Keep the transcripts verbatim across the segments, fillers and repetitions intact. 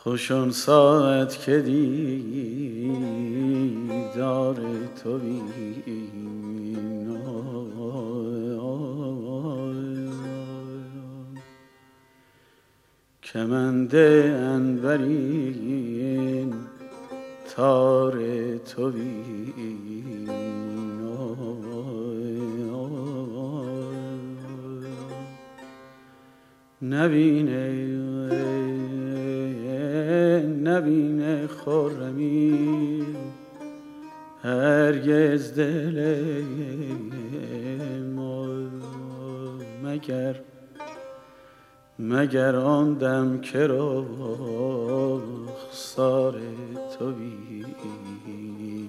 خوش آن ساعت که دیدار تو بینم، کمند عنبرین تار تو بینم، نبینه نبینه خرمی هرگز دل ما، مگر مگر آن دم که رخسار تو بینم.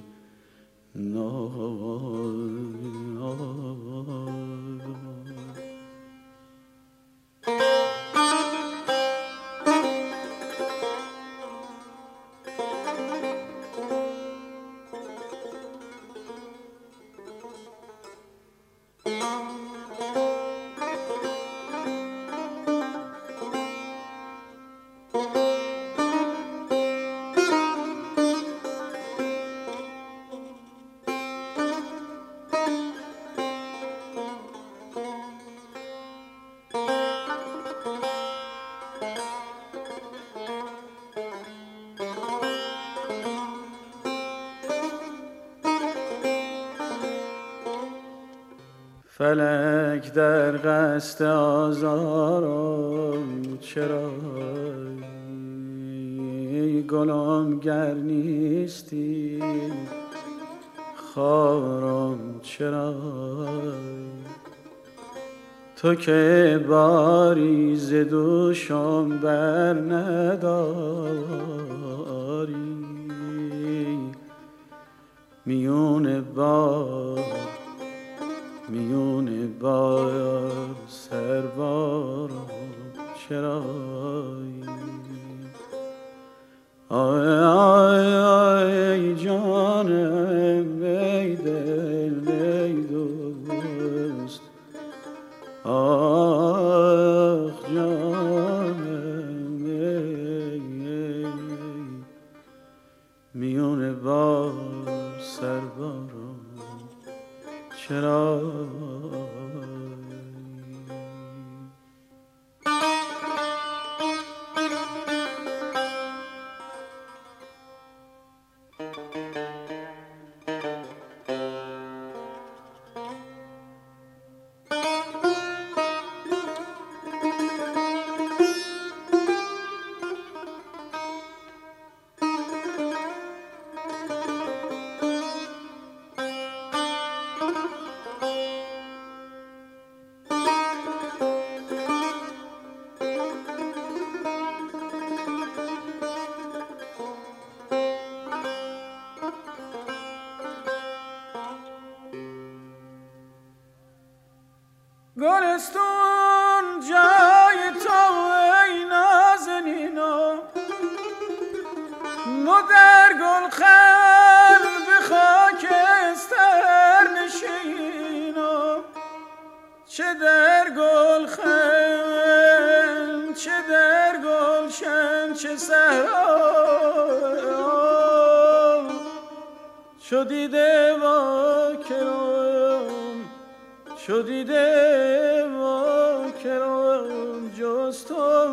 فلک در قصد آزارم چرا گلم گر نیستی، خارم چرا تو که باری ز دوشم بر نداری، میون بار میون بار سربارم چرا، آی آی آی جانم ای دل ای دوست، آخ جانم ای میون بار سربارم چرا. گلستون جای تو ای نازنینا، مو در گلخن به خاکستر نشینم، چه در گلخن چه در گلشن چه صحرا، چو دیده وا کرم چو دیده وا کرم جز تو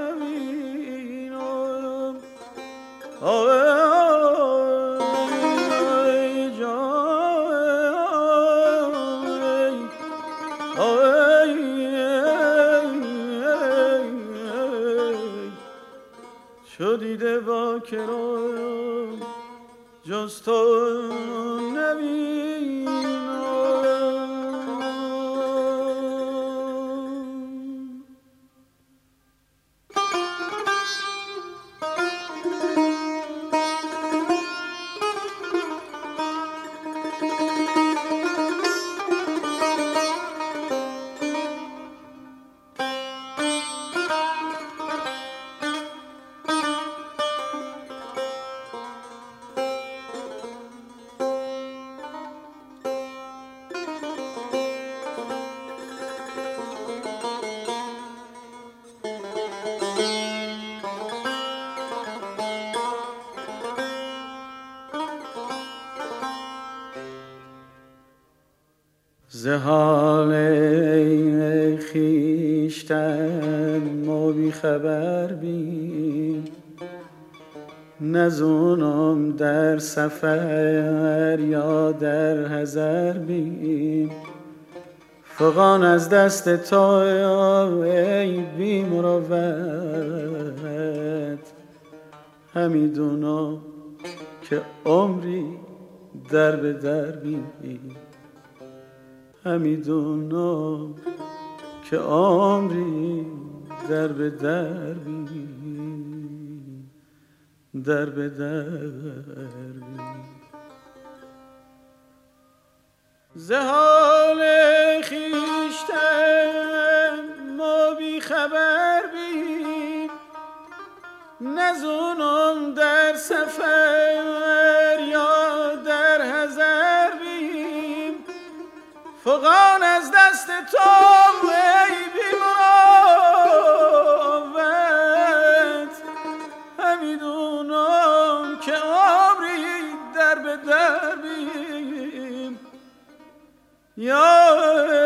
نبینم، آی جان آی چو دیده وا کرم جز تو نبینم. ز حال خویشتن ما بی خبر بیم، نزونم در سفر یا در حضر بیم. فغان از دست تو ای بی مروت، همیدونم که عمری در به در بیم، همیدونم که عمری در به در بیم، در به در بیم. ز حال خویشتن ما بی خبر بیم، نزونم در سفر یا در حضر بیم. فغان از دست تو ای بی مروت، همیدونم که عمری در به در بیم. یا